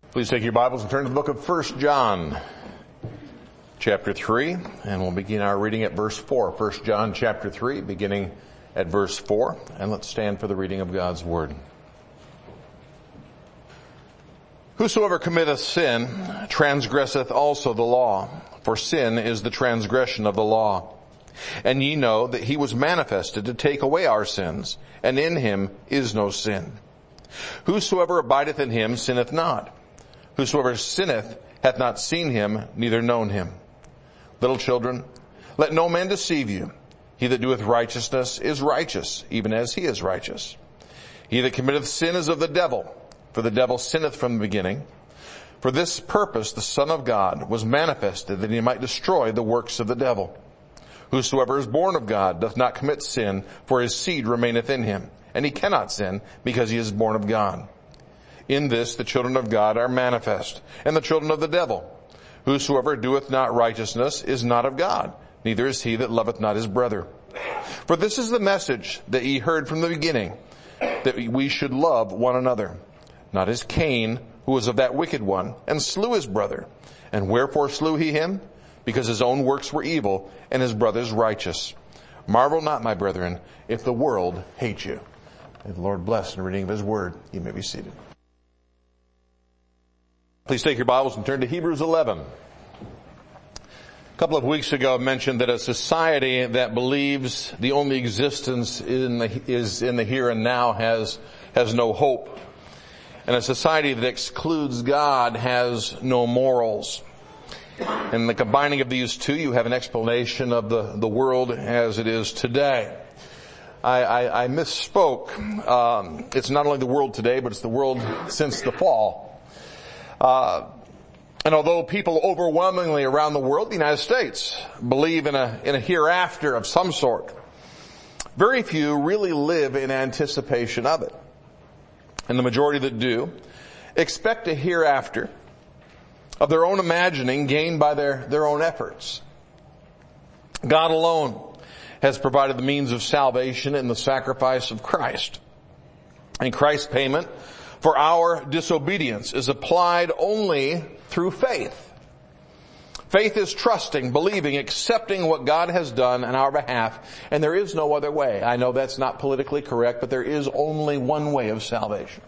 Please take your Bibles and turn to the book of 1 John, chapter 3, and we'll begin our reading at verse 4. 1 John, chapter 3, beginning at verse 4, and let's stand for the reading of God's Word. Whosoever committeth sin transgresseth also the law, for sin is the transgression of the law. And ye know that he was manifested to take away our sins, and in him is no sin. Whosoever abideth in him sinneth not. Whosoever sinneth hath not seen him, neither known him. Little children, let no man deceive you. He that doeth righteousness is righteous, even as he is righteous. He that committeth sin is of the devil, for the devil sinneth from the beginning. For this purpose the Son of God was manifested, that he might destroy the works of the devil. Whosoever is born of God doth not commit sin, for his seed remaineth in him, and he cannot sin, because he is born of God. In this the children of God are manifest, and the children of the devil. Whosoever doeth not righteousness is not of God, neither is he that loveth not his brother. For this is the message that ye heard from the beginning, that we should love one another. Not as Cain, who was of that wicked one, and slew his brother. And wherefore slew he him? Because his own works were evil, and his brother's righteous. Marvel not, my brethren, if the world hate you. May the Lord bless in the reading of his word. You may be seated. Please take your Bibles and turn to Hebrews 11. A couple of weeks ago I mentioned that a society that believes the only existence is in the here and now has no hope. And a society that excludes God has no morals. And the combining of these two, you have an explanation of the world as it is today. I misspoke. It's not only the world today, but it's the world since the fall. And although people overwhelmingly around the world, the United States, believe in a hereafter of some sort, very few really live in anticipation of it. And the majority that do expect a hereafter of their own imagining, gained by their own efforts. God alone has provided the means of salvation in the sacrifice of Christ. And Christ's payment for our disobedience is applied only through faith. Faith is trusting, believing, accepting what God has done on our behalf, and there is no other way. I know that's not politically correct, but there is only one way of salvation.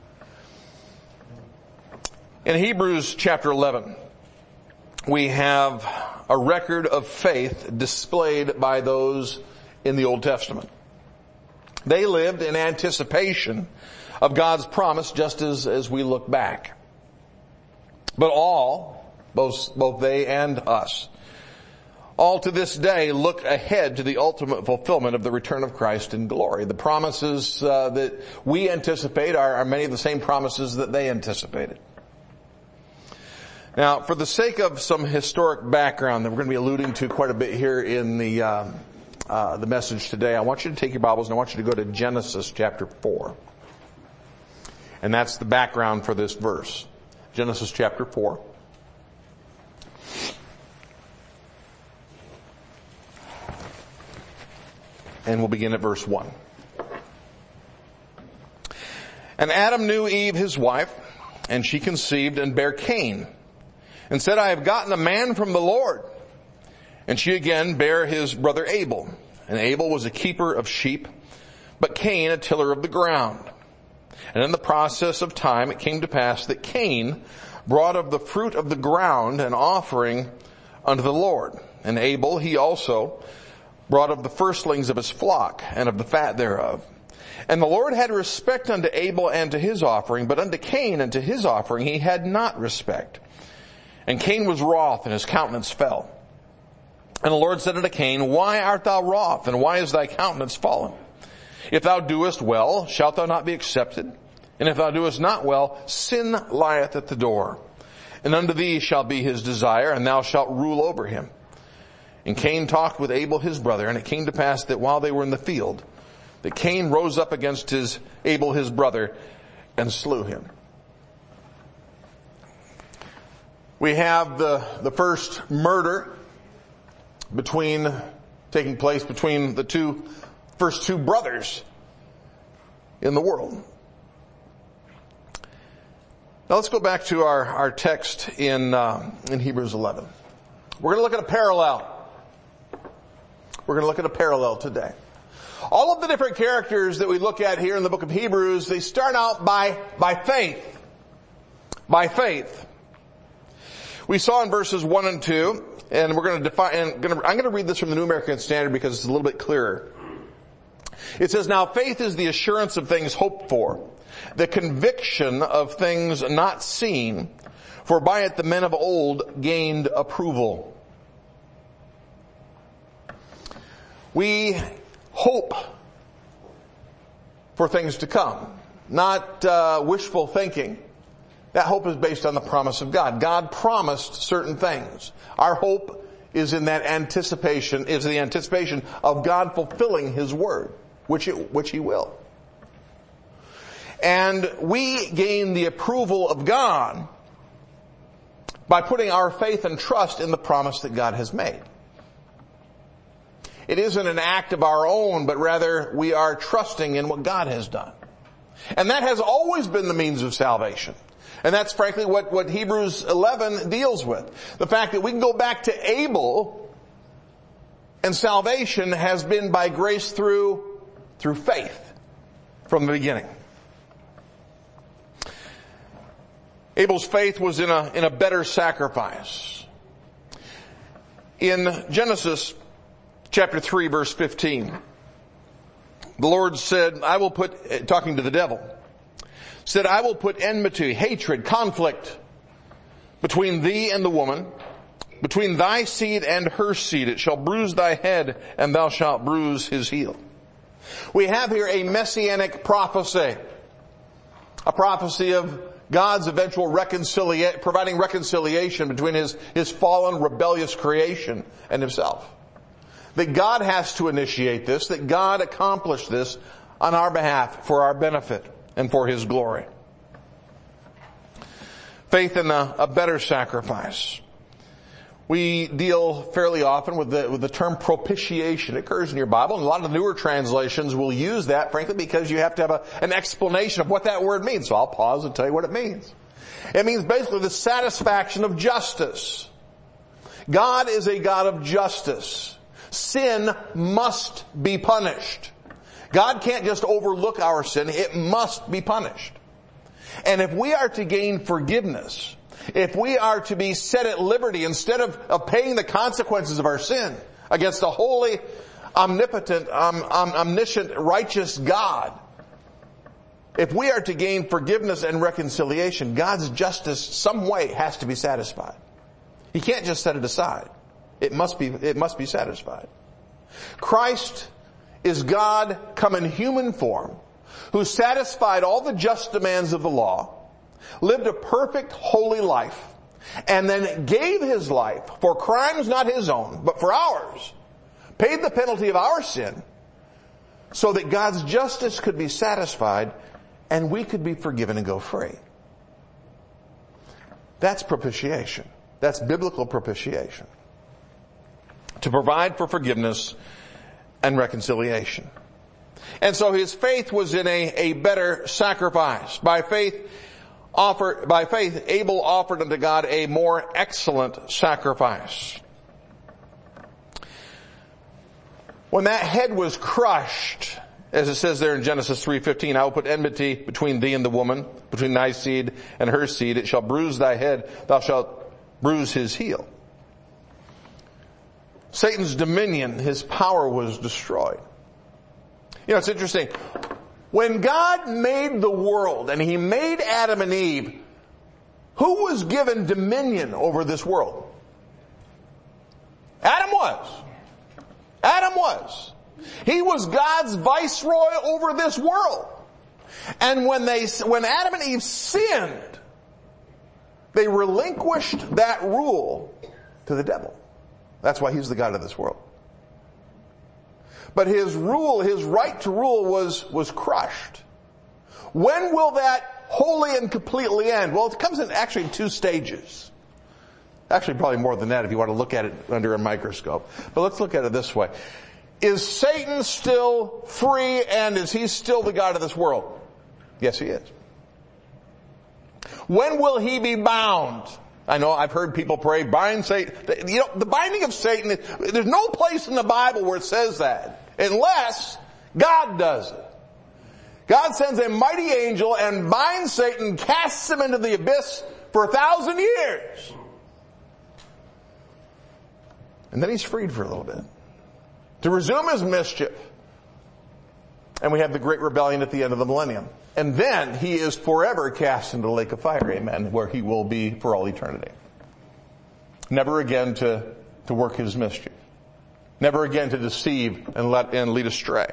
In Hebrews chapter 11, we have a record of faith displayed by those in the Old Testament. They lived in anticipation of God's promise just as we look back. But all, both they and us, all to this day look ahead to the ultimate fulfillment of the return of Christ in glory. The promises that we anticipate are many of the same promises that they anticipated. Now, for the sake of some historic background that we're going to be alluding to quite a bit here in the message today, I want you to take your Bibles and I want you to go to Genesis chapter 4. And that's the background for this verse. Genesis chapter 4. And we'll begin at verse 1. And Adam knew Eve his wife, and she conceived and bare Cain, and said, I have gotten a man from the Lord. And she again bare his brother Abel. And Abel was a keeper of sheep, but Cain a tiller of the ground. And in the process of time it came to pass that Cain brought of the fruit of the ground an offering unto the Lord. And Abel he also brought of the firstlings of his flock and of the fat thereof. And the Lord had respect unto Abel and to his offering, but unto Cain and to his offering he had not respect. And Cain was wroth, and his countenance fell. And the Lord said unto Cain, Why art thou wroth, and why is thy countenance fallen? If thou doest well, shalt thou not be accepted? And if thou doest not well, sin lieth at the door. And unto thee shall be his desire, and thou shalt rule over him. And Cain talked with Abel his brother, and it came to pass that while they were in the field, that Cain rose up against Abel his brother, and slew him. We have the first murder taking place between the first two brothers in the world. Now let's go back to our text in Hebrews 11. We're going to look at a parallel. We're going to look at a parallel today. All of the different characters that we look at here in the book of Hebrews, they start out by faith. By faith. We saw in verses 1 and 2, and we're going to define, I'm going to read this from the New American Standard because it's a little bit clearer. It says, "Now faith is the assurance of things hoped for, the conviction of things not seen, for by it the men of old gained approval." We hope for things to come, not wishful thinking. That hope is based on the promise of God. God promised certain things. Our hope is in that anticipation, is the anticipation of God fulfilling His word, which He will. And we gain the approval of God by putting our faith and trust in the promise that God has made. It isn't an act of our own, but rather we are trusting in what God has done. And that has always been the means of salvation. And that's frankly what Hebrews 11 deals with. The fact that we can go back to Abel, and salvation has been by grace through faith from the beginning. Abel's faith was in a better sacrifice. In Genesis chapter 3 verse 15, the Lord said, talking to the devil, said, "I will put enmity, hatred, conflict between thee and the woman, between thy seed and her seed. It shall bruise thy head, and thou shalt bruise his heel." We have here a messianic prophecy. A prophecy of God's eventual providing reconciliation between His fallen, rebellious creation and Himself. That God has to initiate this, that God accomplished this on our behalf for our benefit and for His glory. Faith in a better sacrifice. We deal fairly often with the term propitiation. It occurs in your Bible, and a lot of the newer translations will use that, frankly, because you have to have an explanation of what that word means. So I'll pause and tell you what it means. It means basically the satisfaction of justice. God is a God of justice. Sin must be punished. God can't just overlook our sin. It must be punished. And if we are to gain forgiveness, if we are to be set at liberty instead of paying the consequences of our sin against a holy, omnipotent, omniscient, righteous God, if we are to gain forgiveness and reconciliation, God's justice some way has to be satisfied. He can't just set it aside. It must be satisfied. Christ is God come in human form, who satisfied all the just demands of the law, lived a perfect, holy life, and then gave His life for crimes not His own, but for ours, paid the penalty of our sin, so that God's justice could be satisfied and we could be forgiven and go free. That's propitiation. That's biblical propitiation. To provide for forgiveness and reconciliation. And so His faith was in a better sacrifice. By faith, Abel offered unto God a more excellent sacrifice. When that head was crushed, as it says there in Genesis 3:15, "I will put enmity between thee and the woman, between thy seed and her seed. It shall bruise thy head, thou shalt bruise his heel." Satan's dominion, his power was destroyed. You know, it's interesting. When God made the world and He made Adam and Eve, who was given dominion over this world? Adam was. Adam was. He was God's viceroy over this world. And when Adam and Eve sinned, they relinquished that rule to the devil. That's why he's the God of this world. But his rule, his right to rule was crushed. When will that wholly and completely end? Well, it comes in actually in two stages. Actually, probably more than that if you want to look at it under a microscope. But let's look at it this way. Is Satan still free, and is he still the God of this world? Yes, he is. When will he be bound? I know I've heard people pray, bind Satan. You know, the binding of Satan, there's no place in the Bible where it says that, unless God does it. God sends a mighty angel and binds Satan, casts him into the abyss for 1,000 years. And then he's freed for a little bit to resume his mischief. And we have the great rebellion at the end of the millennium. And then he is forever cast into the lake of fire, amen, where he will be for all eternity. Never again to work his mischief. Never again to deceive and lead astray.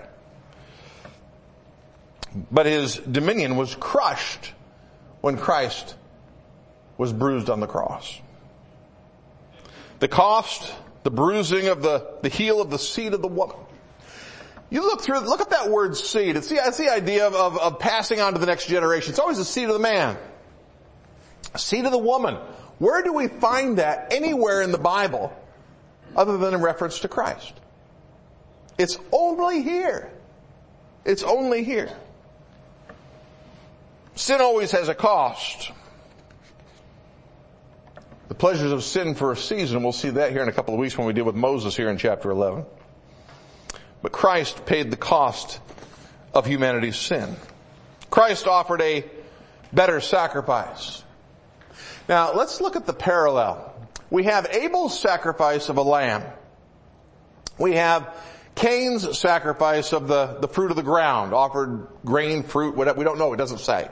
But his dominion was crushed when Christ was bruised on the cross. The cost, the bruising of the heel of the seed of the woman. You look at that word seed. It's the idea of passing on to the next generation. It's always the seed of the man. Seed of the woman. Where do we find that anywhere in the Bible other than in reference to Christ? It's only here. It's only here. Sin always has a cost. The pleasures of sin for a season, we'll see that here in a couple of weeks when we deal with Moses here in chapter 11. But Christ paid the cost of humanity's sin. Christ offered a better sacrifice. Now, let's look at the parallel. We have Abel's sacrifice of a lamb. We have Cain's sacrifice of the fruit of the ground, offered grain, fruit, whatever. We don't know, it doesn't say.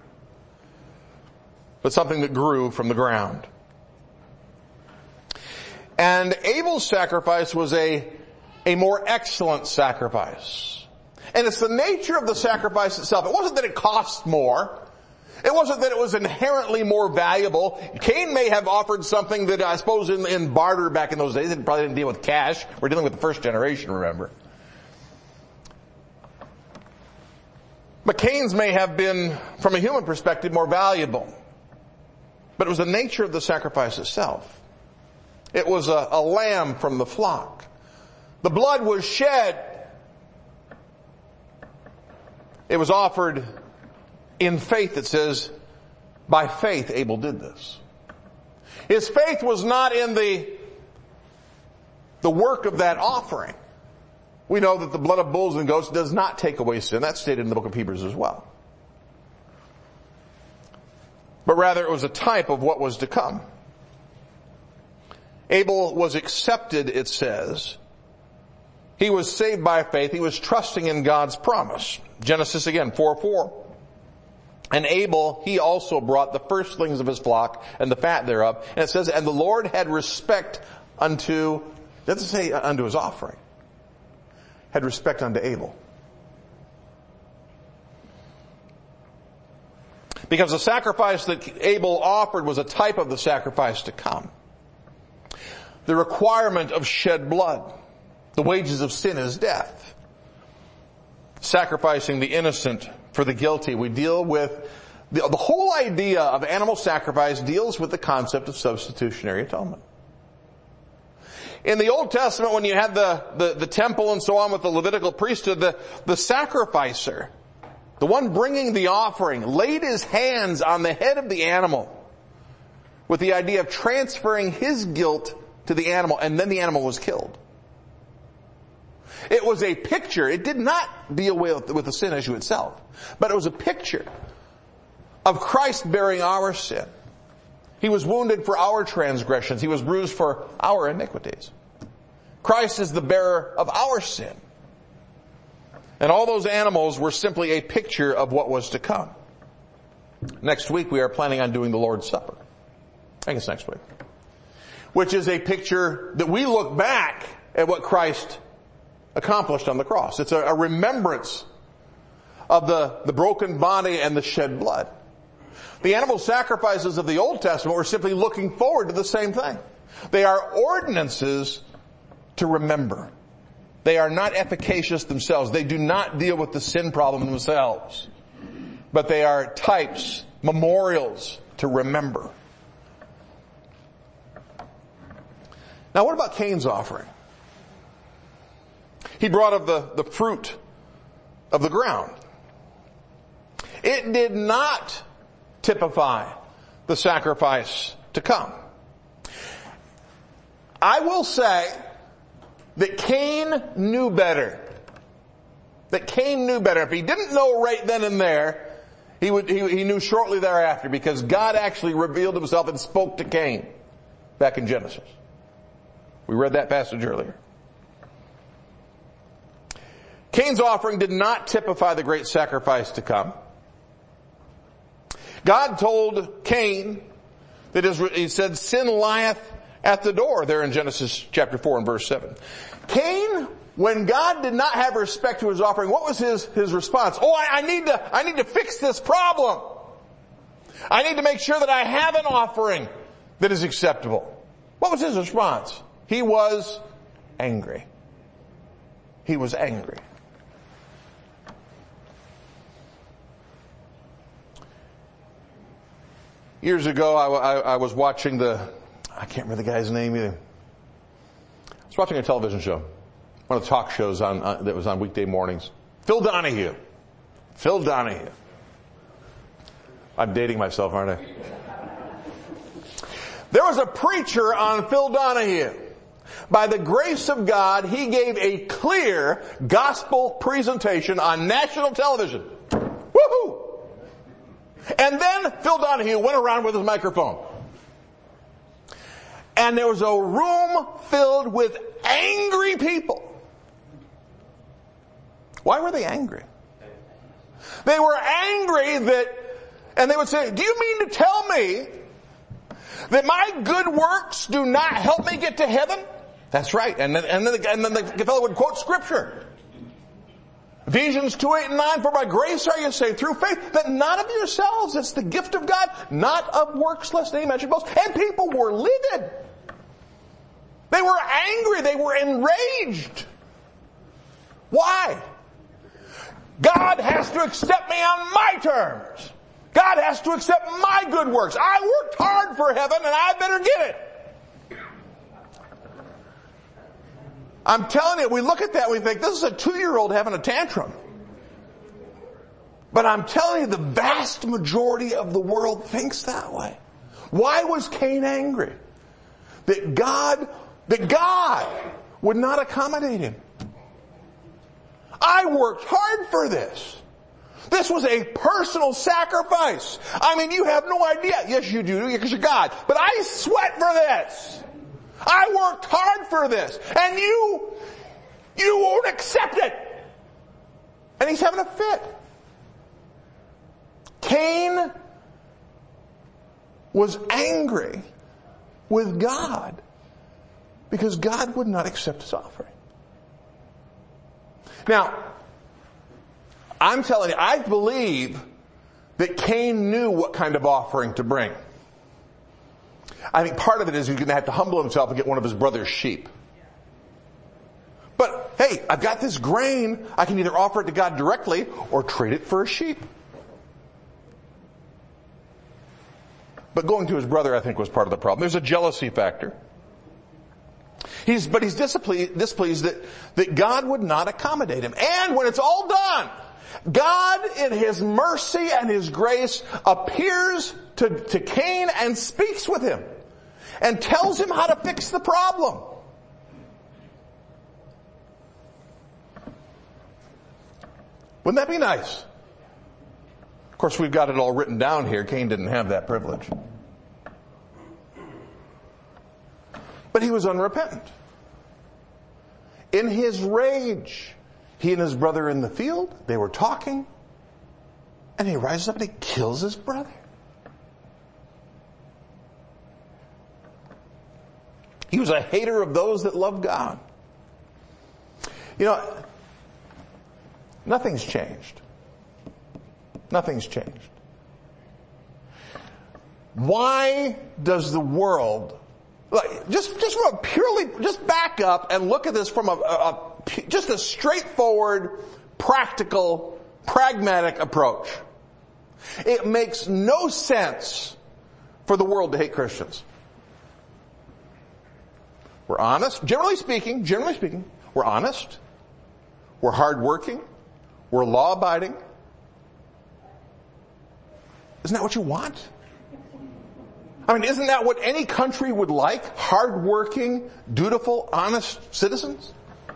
But something that grew from the ground. And Abel's sacrifice was a more excellent sacrifice. And it's the nature of the sacrifice itself. It wasn't that it cost more. It wasn't that it was inherently more valuable. Cain may have offered something that I suppose in barter back in those days, it probably didn't deal with cash. We're dealing with the first generation, remember. But Cain's may have been, from a human perspective, more valuable. But it was the nature of the sacrifice itself. It was a lamb from the flock. The blood was shed. It was offered in faith. It says, by faith Abel did this. His faith was not in the work of that offering. We know that the blood of bulls and goats does not take away sin. That's stated in the book of Hebrews as well. But rather it was a type of what was to come. Abel was accepted, it says. He was saved by faith. He was trusting in God's promise. Genesis again, 4:4. And Abel, he also brought the firstlings of his flock and the fat thereof. And it says, and the Lord had respect unto, it doesn't say unto his offering. Had respect unto Abel. Because the sacrifice that Abel offered was a type of the sacrifice to come. The requirement of shed blood. The wages of sin is death. Sacrificing the innocent for the guilty. We deal with, the whole idea of animal sacrifice deals with the concept of substitutionary atonement. In the Old Testament, when you had the temple and so on with the Levitical priesthood, the sacrificer, the one bringing the offering, laid his hands on the head of the animal with the idea of transferring his guilt to the animal, and then the animal was killed. It was a picture. It did not deal with the sin issue itself, but it was a picture of Christ bearing our sin. He was wounded for our transgressions. He was bruised for our iniquities. Christ is the bearer of our sin. And all those animals were simply a picture of what was to come. Next week we are planning on doing the Lord's Supper. I think it's next week. Which is a picture that we look back at what Christ accomplished on the cross. It's a remembrance of the broken body and the shed blood. The animal sacrifices of the Old Testament were simply looking forward to the same thing. They are ordinances to remember. They are not efficacious themselves. They do not deal with the sin problem themselves. But they are types, memorials to remember. Now what about Cain's offering? He brought of the fruit of the ground. It did not typify the sacrifice to come. I will say that Cain knew better. That Cain knew better. If he didn't know right then and there, he knew shortly thereafter, because God actually revealed himself and spoke to Cain back in Genesis. We read that passage earlier. Cain's offering did not typify the great sacrifice to come. God told Cain that he said, sin lieth at the door, there in Genesis chapter 4 and verse 7. Cain, when God did not have respect to his offering, what was his response? Oh, I need to fix this problem. I need to make sure that I have an offering that is acceptable. What was his response? He was angry. He was angry. Years ago, I was watching I can't remember the guy's name either. I was watching a television show. One of the talk shows that was on weekday mornings. Phil Donahue. Phil Donahue. I'm dating myself, aren't I? There was a preacher on Phil Donahue. By the grace of God, he gave a clear gospel presentation on national television. Woohoo! And then Phil Donahue went around with his microphone. And there was a room filled with angry people. Why were they angry? They were angry and they would say, do you mean to tell me that my good works do not help me get to heaven? That's right. And then the fellow would quote scripture. Ephesians 2:8-9, for by grace are you saved through faith, that not of yourselves, it's the gift of God, not of works, lest any man should boast. And people were livid. They were angry. They were enraged. Why? God has to accept me on my terms. God has to accept my good works. I worked hard for heaven and I better get it. I'm telling you, we look at that and we think, this is a 2-year-old having a tantrum. But I'm telling you, the vast majority of the world thinks that way. Why was Cain angry? That God would not accommodate him. I worked hard for this. This was a personal sacrifice. I mean, you have no idea. Yes, you do, because you're God. But I sweat for this. I worked hard for this. And you won't accept it. And he's having a fit. Cain was angry with God because God would not accept his offering. Now, I'm telling you, I believe that Cain knew what kind of offering to bring. I think part of it is he's going to have to humble himself and get one of his brother's sheep. But, hey, I've got this grain. I can either offer it to God directly or trade it for a sheep. But going to his brother, I think, was part of the problem. There's a jealousy factor. He's displeased that God would not accommodate him. And when it's all done, God in his mercy and his grace appears to Cain and speaks with him and tells him how to fix the problem. Wouldn't that be nice? Of course, we've got it all written down here. Cain didn't have that privilege. But he was unrepentant. In his rage, he and his brother in the field, they were talking, and he rises up and he kills his brother. He was a hater of those that love God. You know, nothing's changed. Nothing's changed. Why does the world, just back up and look at this from just a straightforward, practical, pragmatic approach. It makes no sense for the world to hate Christians. We're honest, generally speaking, we're honest, we're hardworking, we're law-abiding. Isn't that what you want? I mean, isn't that what any country would like? Hardworking, dutiful, honest citizens?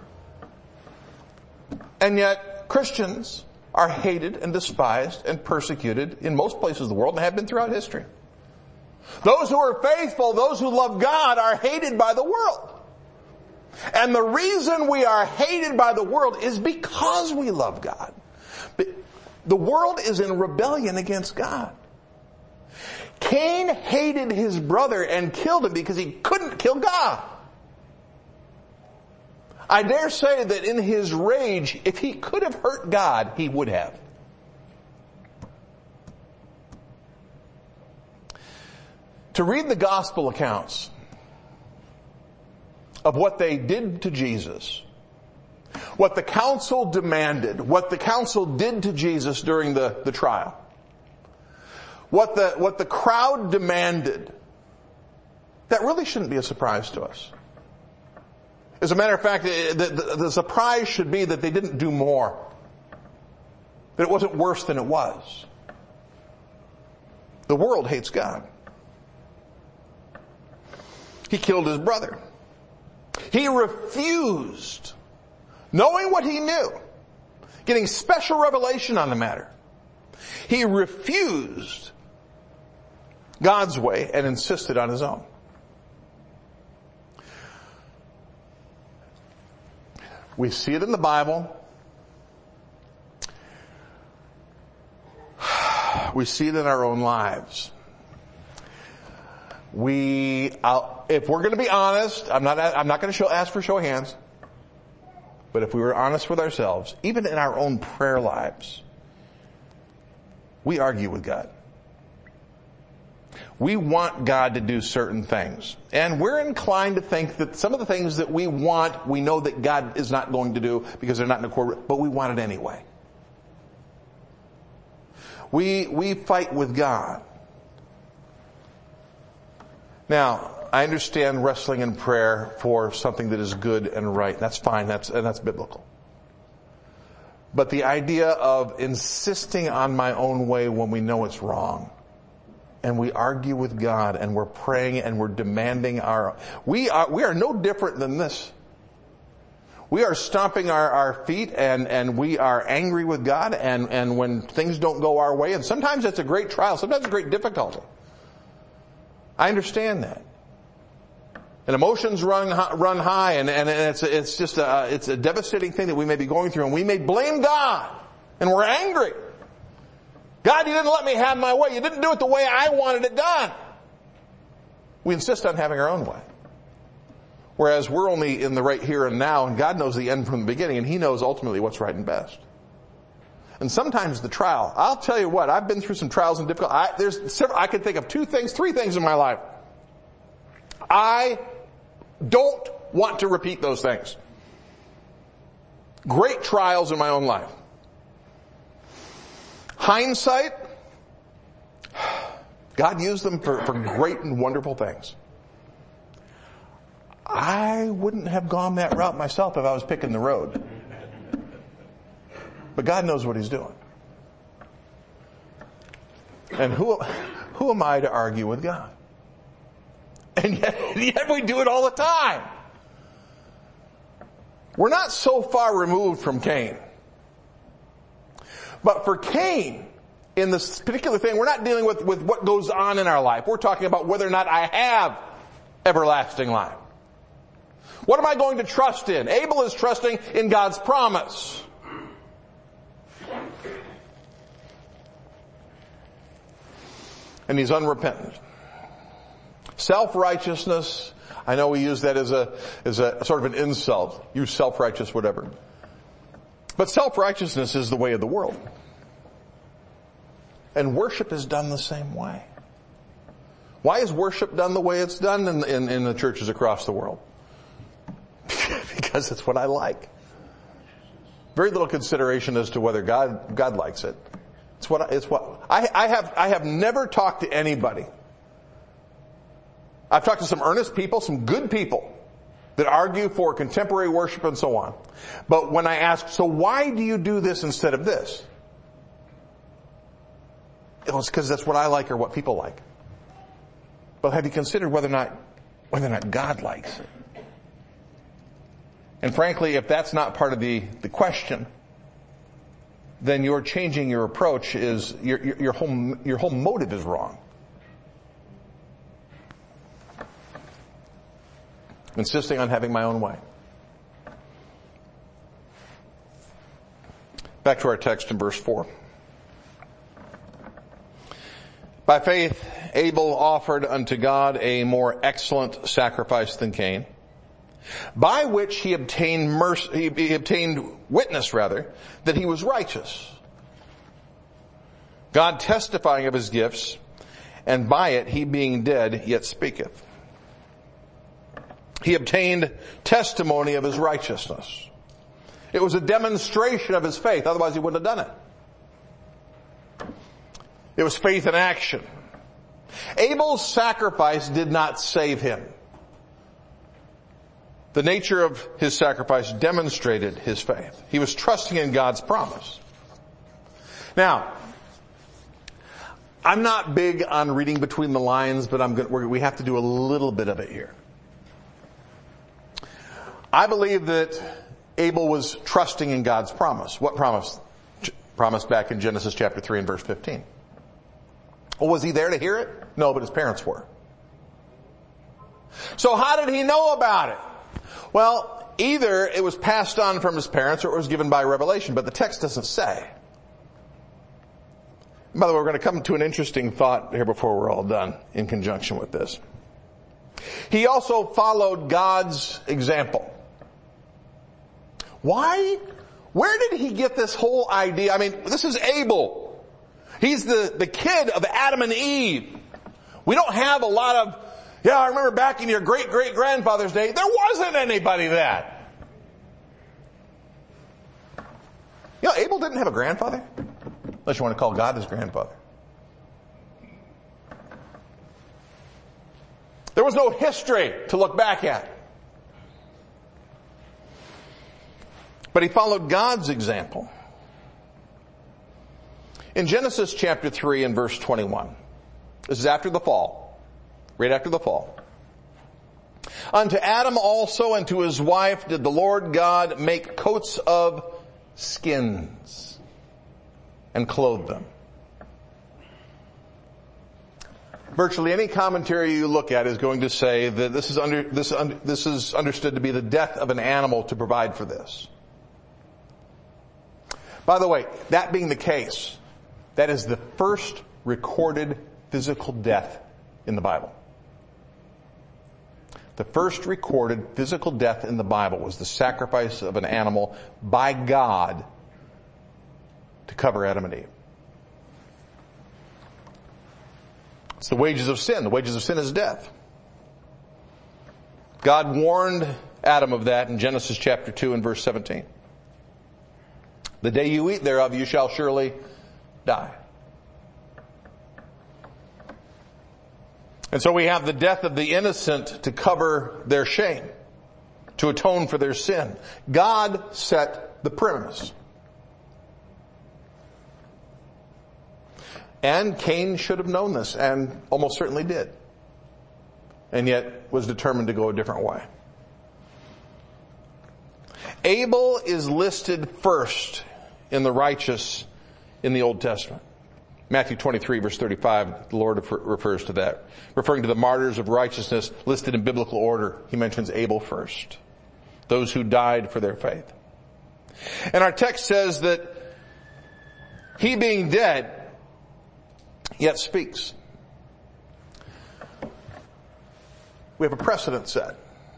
And yet, Christians are hated and despised and persecuted in most places of the world and have been throughout history. Those who are faithful, those who love God, are hated by the world. And the reason we are hated by the world is because we love God. The world is in rebellion against God. Cain hated his brother and killed him because he couldn't kill God. I dare say that in his rage, if he could have hurt God, he would have. To read the gospel accounts of what they did to Jesus, what the council demanded, what the council did to Jesus during the trial, what the crowd demanded, that really shouldn't be a surprise to us. As a matter of fact, the surprise should be that they didn't do more, that it wasn't worse than it was. The world hates God. He killed his brother. He refused, knowing what he knew, getting special revelation on the matter. He refused God's way and insisted on his own. We see it in the Bible. We see it in our own lives. If we're going to be honest, I'm not going to ask for show of hands, but if we were honest with ourselves, even in our own prayer lives, we argue with God. We want God to do certain things. And we're inclined to think that some of the things that we want, we know that God is not going to do because they're not in accord, but we want it anyway. We fight with God. Now, I understand wrestling in prayer for something that is good and right. That's fine. That's biblical. But the idea of insisting on my own way when we know it's wrong, and we argue with God, and we're praying, and we're demanding we are no different than this. We are stomping our feet, and we are angry with God, and when things don't go our way, and sometimes it's a great trial, sometimes it's a great difficulty. I understand that. And emotions run high, and it's just a devastating thing that we may be going through, and we may blame God, and we're angry. God, you didn't let me have my way. You didn't do it the way I wanted it done. We insist on having our own way. Whereas we're only in the right here and now, and God knows the end from the beginning, and He knows ultimately what's right and best. And sometimes the trial, I'll tell you what, I've been through some trials and difficulties. I could think of three things in my life. I don't want to repeat those things. Great trials in my own life. Hindsight, God used them for great and wonderful things. I wouldn't have gone that route myself if I was picking the road. But God knows what He's doing. And who am I to argue with God? And yet we do it all the time. We're not so far removed from Cain. But for Cain, in this particular thing, we're not dealing with what goes on in our life. We're talking about whether or not I have everlasting life. What am I going to trust in? Abel is trusting in God's promise. And he's unrepentant. Self-righteousness, I know we use that as a sort of an insult. You self-righteous, whatever. But self-righteousness is the way of the world. And worship is done the same way. Why is worship done the way it's done in the churches across the world? Because it's what I like. Very little consideration as to whether God likes it. It's what I have never talked to anybody. I've talked to some earnest people, some good people that argue for contemporary worship and so on. But when I ask, so why do you do this instead of this? It's because that's what I like or what people like. But have you considered whether or not God likes it? And frankly, if that's not part of the question, then your changing your approach is, your whole motive is wrong. Insisting on having my own way. Back to our text in verse 4. By faith, Abel offered unto God a more excellent sacrifice than Cain, by which he obtained he obtained witness that he was righteous, God testifying of his gifts, and by it he being dead yet speaketh. He obtained testimony of his righteousness. It was a demonstration of his faith, otherwise he wouldn't have done it. It was faith in action. Abel's sacrifice did not save him. The nature of his sacrifice demonstrated his faith. He was trusting in God's promise. Now, I'm not big on reading between the lines, but we have to do a little bit of it here. I believe that Abel was trusting in God's promise. What promise? Promise back in Genesis chapter 3 and verse 15. Well, was he there to hear it? No, but his parents were. So how did he know about it? Well, either it was passed on from his parents or it was given by revelation, but the text doesn't say. By the way, we're going to come to an interesting thought here before we're all done in conjunction with this. He also followed God's example. Why? Where did he get this whole idea? I mean, this is Abel. He's the kid of Adam and Eve. We don't have a lot of, I remember back in your great-great-grandfather's day, there wasn't anybody that. Abel didn't have a grandfather. Unless you want to call God his grandfather. There was no history to look back at. But he followed God's example. In Genesis chapter 3 and verse 21, this is after the fall, right after the fall. Unto Adam also and to his wife did the Lord God make coats of skins and clothe them. Virtually any commentary you look at is going to say that this is understood to be the death of an animal to provide for this. By the way, that being the case, that is the first recorded physical death in the Bible. The first recorded physical death in the Bible was the sacrifice of an animal by God to cover Adam and Eve. It's the wages of sin. The wages of sin is death. God warned Adam of that in Genesis chapter 2 and verse 17. The day you eat thereof, you shall surely die. And so we have the death of the innocent to cover their shame, to atone for their sin. God set the premise. And Cain should have known this, and almost certainly did. And yet was determined to go a different way. Abel is listed first in the righteous in the Old Testament. Matthew 23 verse 35, the Lord refers to that. Referring to the martyrs of righteousness listed in biblical order, he mentions Abel first. Those who died for their faith. And our text says that he being dead yet speaks. We have a precedent set.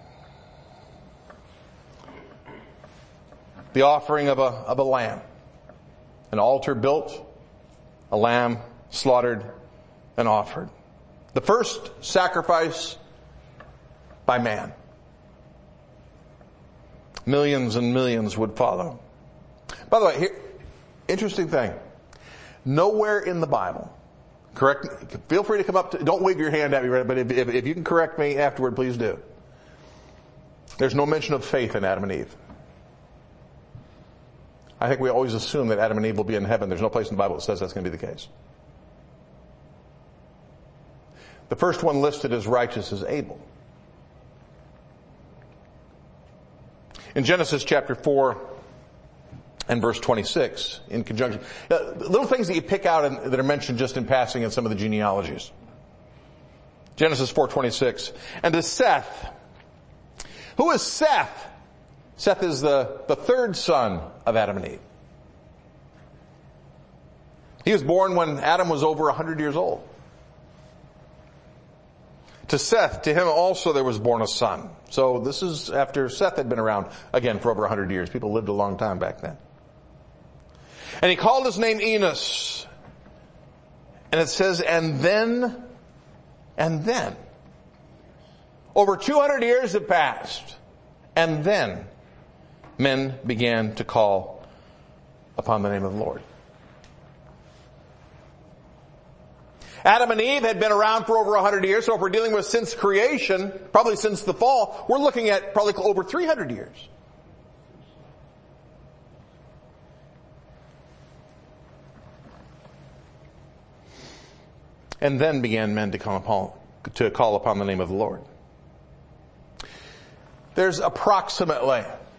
The offering of a lamb. An altar built, a lamb slaughtered and offered. The first sacrifice by man. Millions and millions would follow. By the way, here, interesting thing. Nowhere in the Bible, correct, feel free to come up to, don't wave your hand at me, but if you can correct me afterward, please do. There's no mention of faith in Adam and Eve. I think we always assume that Adam and Eve will be in heaven. There's no place in the Bible that says that's going to be the case. The first one listed as righteous is Abel. In Genesis chapter 4 and verse 26, in conjunction, little things that you pick out that are mentioned just in passing in some of the genealogies. Genesis 4:26. And to Seth. Who is Seth? Seth is the third son of Adam and Eve. He was born when Adam was over 100 years old. To Seth, to him also there was born a son. So this is after Seth had been around, again, for over 100 years. People lived a long time back then. And he called his name Enos. And it says, and then, over 200 years have passed. And then men began to call upon the name of the Lord. Adam and Eve had been around for over 100 years, so if we're dealing with since creation, probably since the fall, we're looking at probably over 300 years. And then began men to call upon the name of the Lord. There's approximately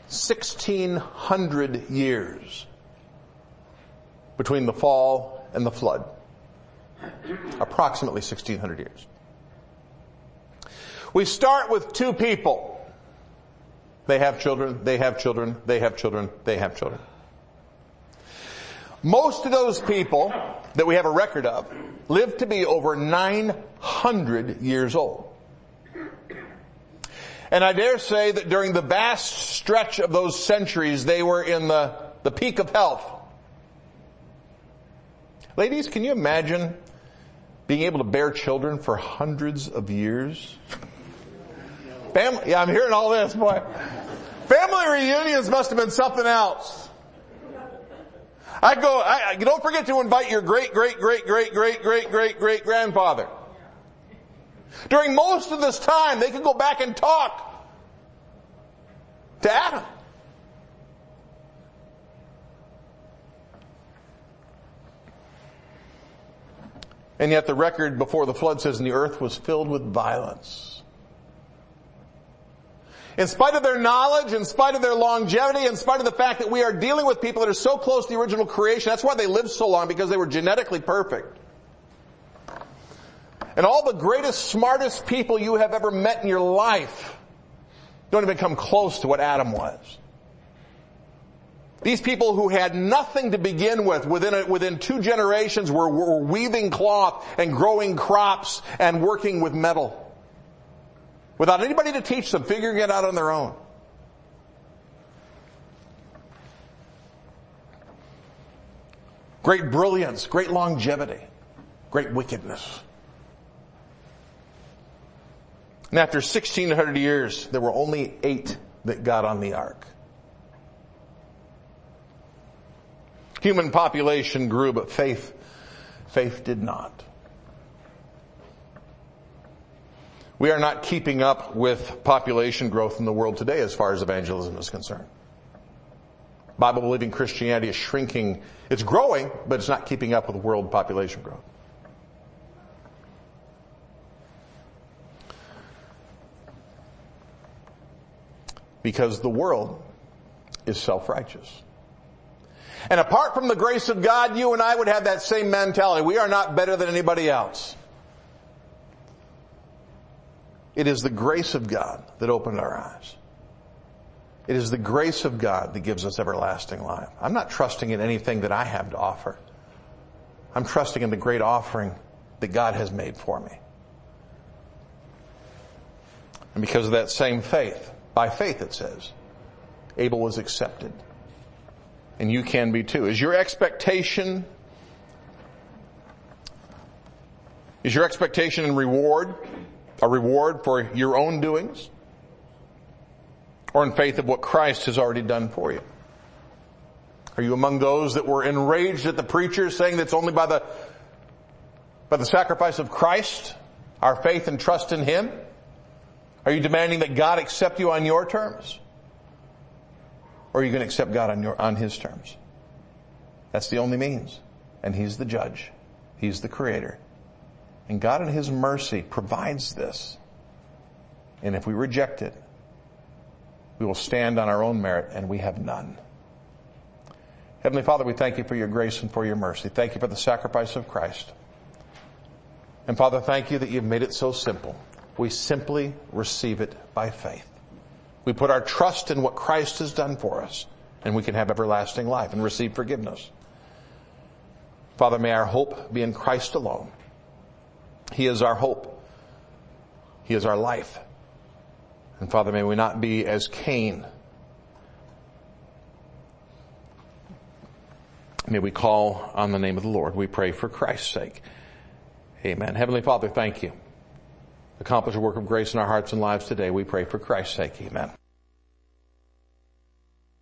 1,600 years between the fall and the flood. Approximately 1,600 years. We start with two people. They have children, they have children, they have children, they have children. Most of those people that we have a record of lived to be over 900 years old. And I dare say that during the vast stretch of those centuries, they were in the peak of health. Ladies, can you imagine being able to bear children for hundreds of years? Family, yeah, I'm hearing all this, boy. Family reunions must have been something else. Don't forget to invite your great-great-great-great-great-great-great-great-grandfather. During most of this time, they could go back and talk to Adam. And yet the record before the flood says, and the earth was filled with violence. In spite of their knowledge, in spite of their longevity, in spite of the fact that we are dealing with people that are so close to the original creation, that's why they lived so long, because they were genetically perfect. And all the greatest, smartest people you have ever met in your life don't even come close to what Adam was. These people who had nothing to begin with, within 2 generations were weaving cloth and growing crops and working with metal. Without anybody to teach them, figuring it out on their own. Great brilliance, great longevity, great wickedness. And after 1,600 years, there were only 8 that got on the ark. Human population grew, but faith did not. We are not keeping up with population growth in the world today as far as evangelism is concerned. Bible-believing Christianity is shrinking. It's growing, but it's not keeping up with world population growth. Because the world is self-righteous. And apart from the grace of God, you and I would have that same mentality. We are not better than anybody else. It is the grace of God that opened our eyes. It is the grace of God that gives us everlasting life. I'm not trusting in anything that I have to offer. I'm trusting in the great offering that God has made for me. And because of that same faith, by faith it says, Abel was accepted. And you can be too. Is your expectation and reward a reward for your own doings? Or in faith of what Christ has already done for you? Are you among those that were enraged at the preacher saying that it's only by the sacrifice of Christ, our faith and trust in Him? Are you demanding that God accept you on your terms? Or are you going to accept God on His terms? That's the only means. And He's the judge. He's the creator. And God in His mercy provides this. And if we reject it, we will stand on our own merit, and we have none. Heavenly Father, we thank you for your grace and for your mercy. Thank you for the sacrifice of Christ. And Father, thank you that you've made it so simple. We simply receive it by faith. We put our trust in what Christ has done for us, and we can have everlasting life and receive forgiveness. Father, may our hope be in Christ alone. He is our hope. He is our life. And Father, may we not be as Cain. May we call on the name of the Lord. We pray for Christ's sake. Amen. Heavenly Father, thank you. Accomplish a work of grace in our hearts and lives today. We pray for Christ's sake. Amen.